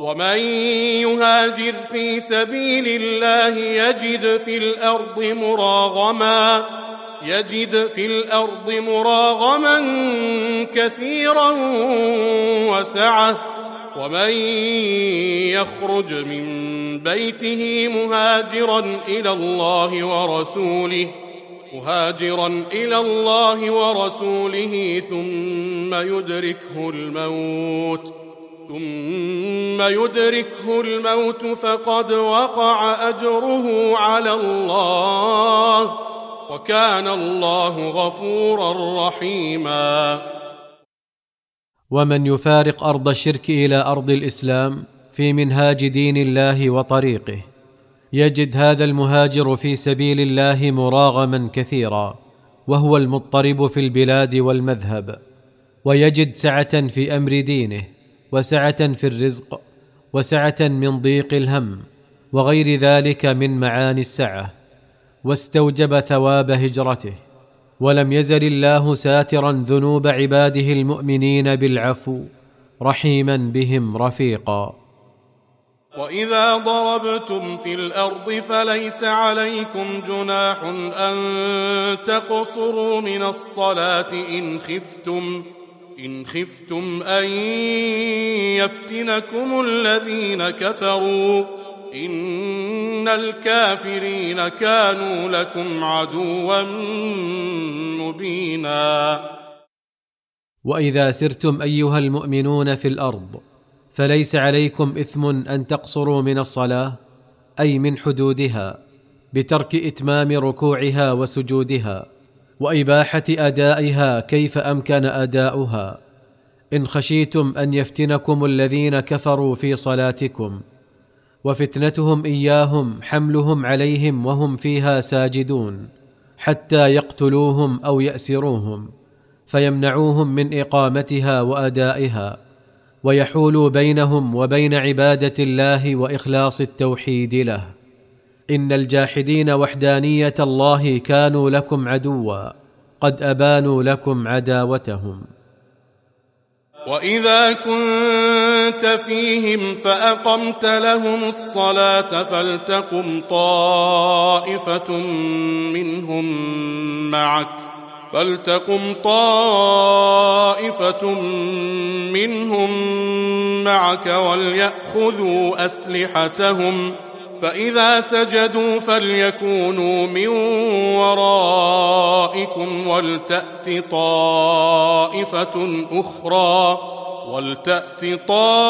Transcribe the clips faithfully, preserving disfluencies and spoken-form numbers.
ومن يهاجر في سبيل الله يجد في الأرض مراغما يجد في الأرض مراغما كثيرا وسعة ومن يخرج من بيته مهاجرا إلى الله ورسوله مهاجرا إلى الله ورسوله ثم يدركه الموت ثم يدركه الموت فقد وقع أجره على الله وكان الله غفورا رحيما. ومن يفارق أرض الشرك إلى أرض الإسلام في منهاج دين الله وطريقه يجد هذا المهاجر في سبيل الله مراغما كثيرا، وهو المضطرب في البلاد والمذهب، ويجد سعة في أمر دينه وسعة في الرزق وسعة من ضيق الهم وغير ذلك من معاني السعة، واستوجب ثواب هجرته. ولم يزل الله ساترا ذنوب عباده المؤمنين بالعفو رحيما بهم رفيقا. وإذا ضربتم في الأرض فليس عليكم جناح أن تقصروا من الصلاة إن خفتم إن خفتم أن يفتنكم الذين كفروا إن الكافرين كانوا لكم عدوا مبينا. وإذا سرتم أيها المؤمنون في الأرض فليس عليكم إثم أن تقصروا من الصلاة، أي من حدودها، بترك إتمام ركوعها وسجودها وإباحة أدائها كيف أمكن أداؤها، إن خشيتم أن يفتنكم الذين كفروا في صلاتكم، وفتنتهم إياهم حملهم عليهم وهم فيها ساجدون حتى يقتلوهم أو يأسروهم فيمنعوهم من إقامتها وأدائها، ويحولوا بينهم وبين عبادة الله وإخلاص التوحيد له. إن الجاحدين وحدانية الله كانوا لكم عدوا قد أبانوا لكم عداوتهم. وإذا كنت فيهم فأقمت لهم الصلاة فلتقم طائفة منهم معك فلتقم طائفة منهم معك وليأخذوا أسلحتهم فإذا سجدوا فليكونوا من ورائكم ولتأت طائفة أخرى ولتأت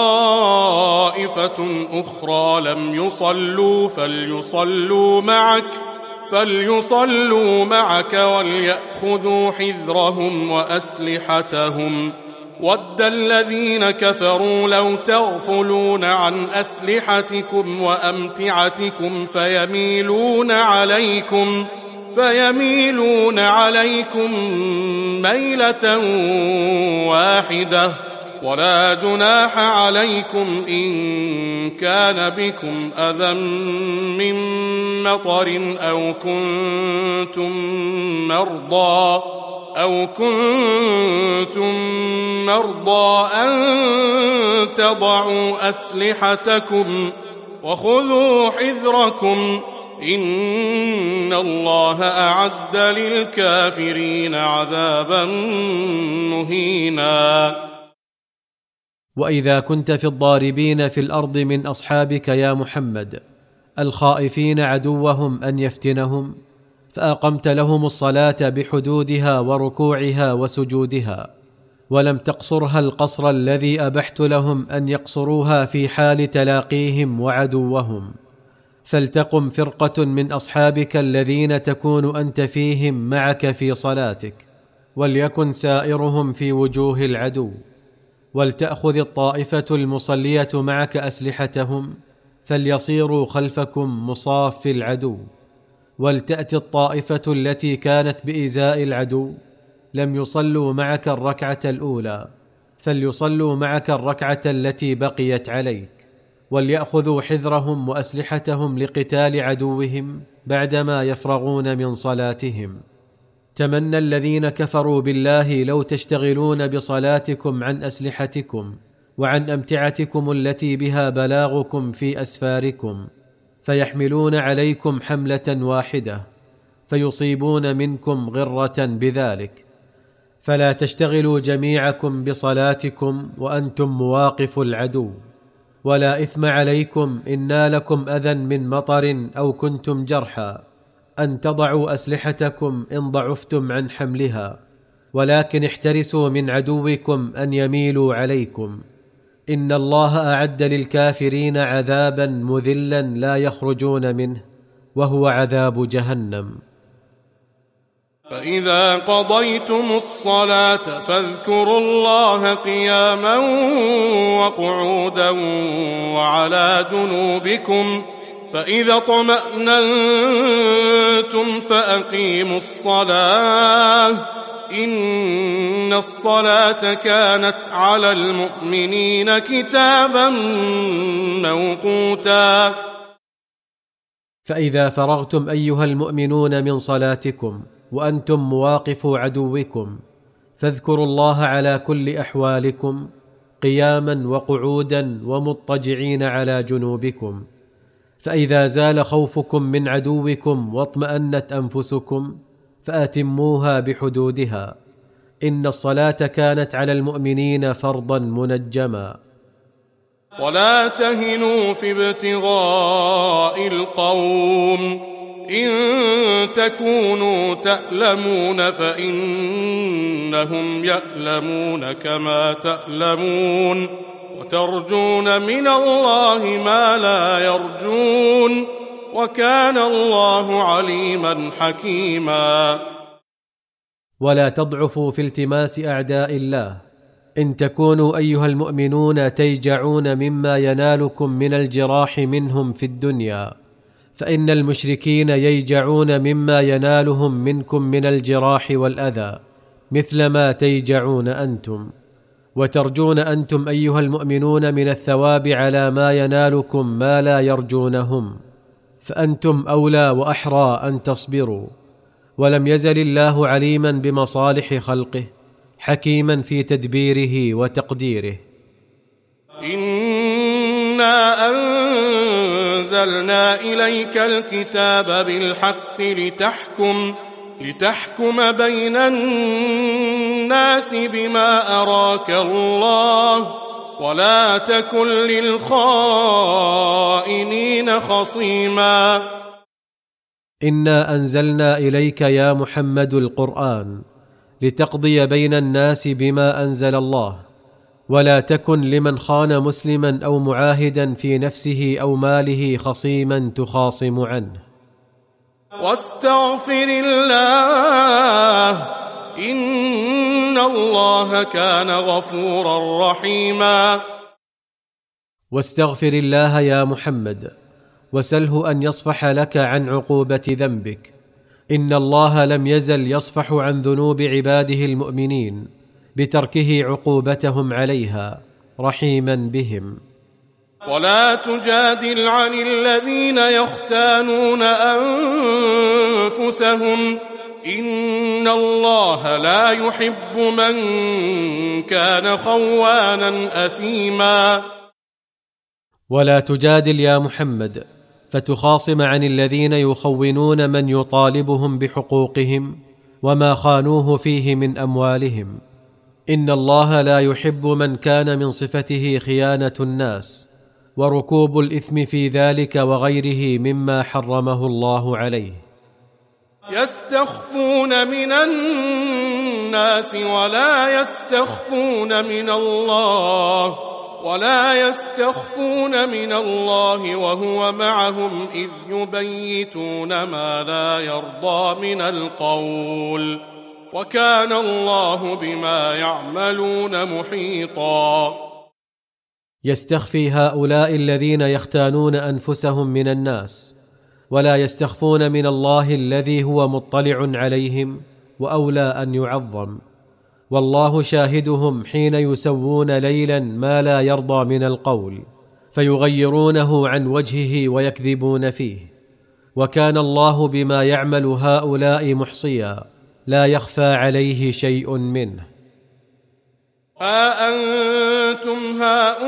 طائفة أخرى لم يصلوا فليصلوا معك فليصلوا معك وليأخذوا حذرهم وأسلحتهم ود الذين كفروا لو تغفلون عن أسلحتكم وأمتعتكم فيميلون عليكم فيميلون عليكم ميلة واحدة ولا جناح عليكم إن كان بكم أذى من مطر أو كنتم مرضى أو كنتم مرضى أن تضعوا أسلحتكم وخذوا حذركم إن الله أعد للكافرين عذابا مهينا. وإذا كنت في الضاربين في الأرض من أصحابك يا محمد الخائفين عدوهم أن يفتنهم، فأقمت لهم الصلاة بحدودها وركوعها وسجودها، ولم تقصرها القصر الذي أبحت لهم أن يقصروها في حال تلاقيهم وعدوهم، فلتقم فرقة من أصحابك الذين تكون أنت فيهم معك في صلاتك، وليكن سائرهم في وجوه العدو، ولتأخذ الطائفة المصلية معك أسلحتهم فليصيروا خلفكم مصاف العدو، ولتأتي الطائفة التي كانت بإزاء العدو لم يصلوا معك الركعة الأولى فليصلوا معك الركعة التي بقيت عليك، وليأخذوا حذرهم وأسلحتهم لقتال عدوهم بعدما يفرغون من صلاتهم. تمنى الذين كفروا بالله لو تشتغلون بصلاتكم عن أسلحتكم وعن أمتعتكم التي بها بلاغكم في أسفاركم، فيحملون عليكم حملة واحدة فيصيبون منكم غرة بذلك، فلا تشتغلوا جميعكم بصلاتكم وأنتم مواقف العدو، ولا إثم عليكم إن نالكم أذى من مطر أو كنتم جرحى أن تضعوا أسلحتكم إن ضعفتم عن حملها، ولكن احترسوا من عدوكم أن يميلوا عليكم، إن الله أعد للكافرين عذابا مذلا لا يخرجون منه، وهو عذاب جهنم. فإذا قضيتم الصلاة فاذكروا الله قياما وقعودا وعلى جنوبكم، فإذا اطمأننتم فأقيموا الصلاة، إن الصلاة كانت على المؤمنين كتابا موقوتا. فإذا فرغتم أيها المؤمنون من صلاتكم وأنتم مواقفو عدوكم، فاذكروا الله على كل أحوالكم قياما وقعودا ومضطجعين على جنوبكم، فإذا زال خوفكم من عدوكم واطمأنت أنفسكم فأتموها بحدودها، إن الصلاة كانت على المؤمنين فرضا منجما. ولا تهنوا في ابتغاء القوم، إن تكونوا تألمون فإنهم يألمون كما تألمون، وترجون من الله ما لا يرجون، وكان الله عليما حكيما. ولا تضعفوا في التماس أعداء الله، إن تكونوا أيها المؤمنون تيجعون مما ينالكم من الجراح منهم في الدنيا، فإن المشركين ييجعون مما ينالهم منكم من الجراح والأذى مثل ما تيجعون أنتم، وترجون أنتم أيها المؤمنون من الثواب على ما ينالكم ما لا يرجونهم، فأنتم أولى وأحرى أن تصبروا. ولم يزل الله عليما بمصالح خلقه حكيما في تدبيره وتقديره. إنا أنزلنا إليك الكتاب بالحق لتحكم لتحكم بين الناس بما أراك الله، ولا تكن للخائنين خصيما. إنا أنزلنا إليك يا محمد القرآن لتقضي بين الناس بما أنزل الله، ولا تكن لمن خان مسلما أو معاهدا في نفسه أو ماله خصيما تخاصم عنه. واستغفر الله، إن الله كان غفورا رحيما. واستغفر الله يا محمد، وسله أن يصفح لك عن عقوبة ذنبك، إن الله لم يزل يصفح عن ذنوب عباده المؤمنين بتركه عقوبتهم عليها رحيما بهم. ولا تجادل عن الذين يختانون أنفسهم، إن الله لا يحب من كان خوانا أثيما. ولا تجادل يا محمد فتخاصم عن الذين يخونون من يطالبهم بحقوقهم وما خانوه فيه من أموالهم، إن الله لا يحب من كان من صفته خيانة الناس وركوب الإثم في ذلك وغيره مما حرمه الله عليه. يستخفون من الناس ولا يستخفون من الله ولا يستخفون من الله وهو معهم إذ يبيتون ما لا يرضى من القول، وكان الله بما يعملون محيطا. يستخفي هؤلاء الذين يختانون أنفسهم من الناس ولا يستخفون من الله الذي هو مطلع عليهم وأولى أن يعظم، والله شاهدهم حين يسوون ليلا ما لا يرضى من القول فيغيرونه عن وجهه ويكذبون فيه، وكان الله بما يعمل هؤلاء محصيا لا يخفى عليه شيء منه. ها أنتم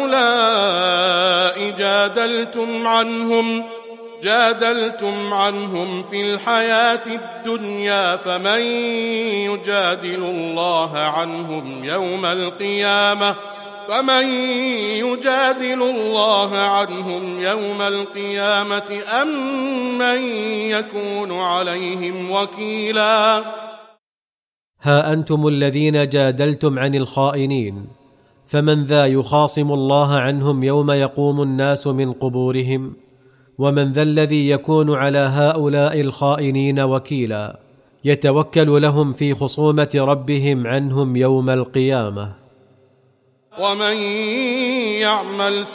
هؤلاء جادلتم عنهم جادلتم عنهم في الحياة الدنيا فمن يجادل الله عنهم يوم القيامة فمن يجادل الله عنهم يوم القيامة أم من يكون عليهم وكيلا. ها أنتم الذين جادلتم عن الخائنين، فمن ذا يخاصم الله عنهم يوم يقوم الناس من قبورهم؟ ومن ذا الذي يكون على هؤلاء الخائنين وكيلا يتوكل لهم في خصومة ربهم عنهم يوم القيامة؟ ومن يعمل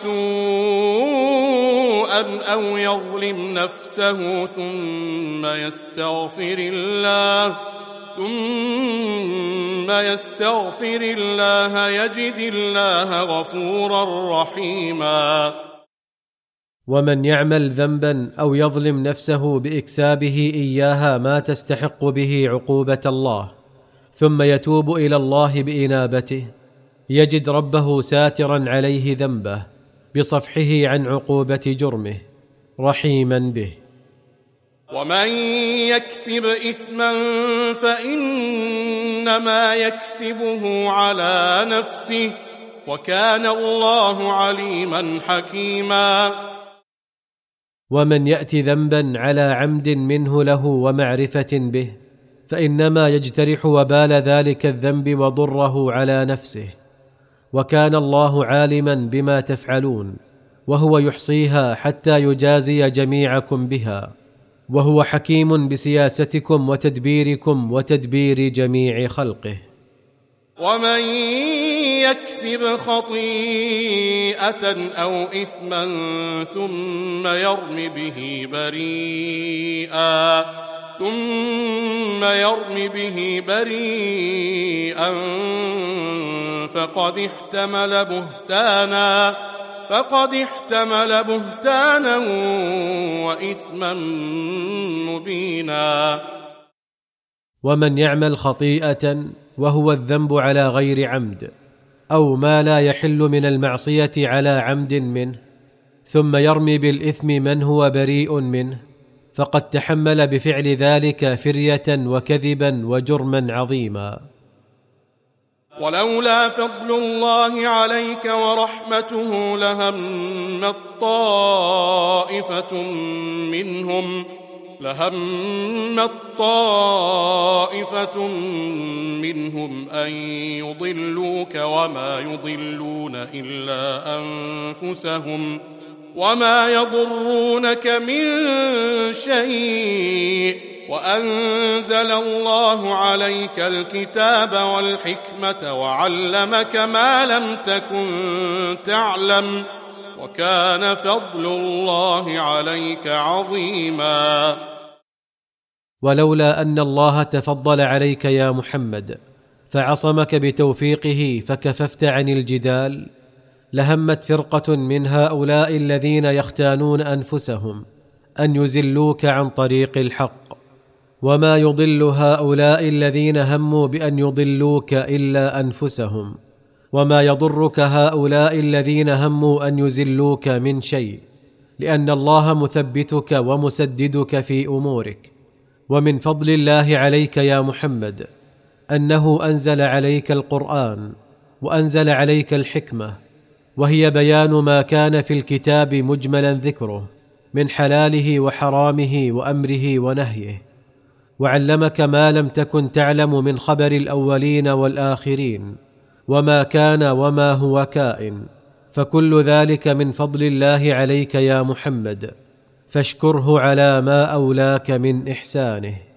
سوءا أو يظلم نفسه ثم يستغفر الله ثم يستغفر الله يجد الله غفورا رحيما. ومن يعمل ذنبا أو يظلم نفسه بإكسابه إياها ما تستحق به عقوبة الله ثم يتوب إلى الله بإنابته يجد ربه ساترا عليه ذنبه بصفحه عن عقوبة جرمه رحيما به. ومن يكسب إثما فإنما يكسبه على نفسه وكان الله عليما حكيما. ومن يأتي ذنبا على عمد منه له ومعرفة به فإنما يجترح وبال ذلك الذنب وضره على نفسه وكان الله عالما بما تفعلون وهو يحصيها حتى يجازي جميعكم بها وهو حكيم بسياستكم وتدبيركم وتدبير جميع خلقه. ومن يكسب خطيئة أو إثما ثم يرم به بريئا ثم يرم به بريئا فقد احتمل بهتانا فقد احتمل بهتانا وإثما مبينا. ومن يعمل خطيئة وهو الذنب على غير عمد أو ما لا يحل من المعصية على عمد منه ثم يرمي بالإثم من هو بريء منه فقد تحمل بفعل ذلك فرية وكذبا وجرما عظيما. ولولا فضل الله عليك ورحمته لهمت طائفة منهم لهمت طائفة منهم أن يضلوك وما يضلون إلا أنفسهم وما يضرونك من شيء وأنزل الله عليك الكتاب والحكمة وعلمك ما لم تكن تعلم وكان فضل الله عليك عظيما. ولولا أن الله تفضل عليك يا محمد فعصمك بتوفيقه فكففت عن الجدال لهمت فرقة من هؤلاء الذين يختانون أنفسهم أن يزلوك عن طريق الحق وما يضل هؤلاء الذين هموا بأن يضلوك إلا أنفسهم وما يضرك هؤلاء الذين هموا أن يزلوك من شيء لأن الله مثبتك ومسددك في أمورك. ومن فضل الله عليك يا محمد أنه أنزل عليك القرآن وأنزل عليك الحكمة وهي بيان ما كان في الكتاب مجملا ذكره من حلاله وحرامه وأمره ونهيه وعلمك ما لم تكن تعلم من خبر الأولين والآخرين وما كان وما هو كائن فكل ذلك من فضل الله عليك يا محمد فاشكره على ما أولاك من إحسانه.